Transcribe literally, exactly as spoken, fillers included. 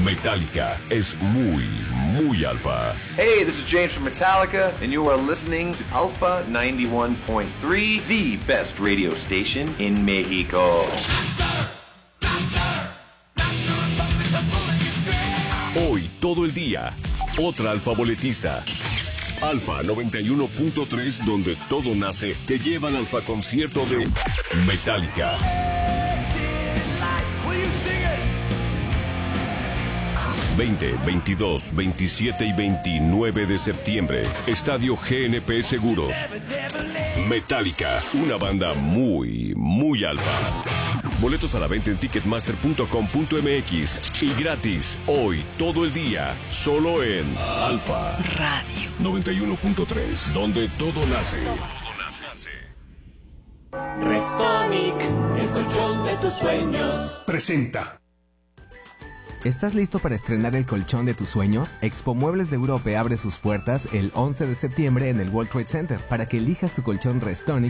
Metallica es muy, muy alfa. Hey, this is James from Metallica, and you are listening to Alpha ninety-one point three, the best radio station in Mexico. Hoy, todo el día, otra alfa boletista. Alfa noventa y uno punto tres, donde todo nace, te lleva al alfa concierto de Metallica. veinte, veintidós, veintisiete y veintinueve de septiembre. Estadio G N P Seguros. Metallica, una banda muy, muy alfa. Boletos a la venta en ticketmaster punto com punto m x y gratis hoy, todo el día, solo en Alfa Radio noventa y uno punto tres, donde todo nace. Restonic, el colchón de tus sueños. Presenta. ¿Estás listo para estrenar el colchón de tus sueños? Expo Muebles de Europe abre sus puertas el once de septiembre en el World Trade Center para que elijas tu colchón Restonic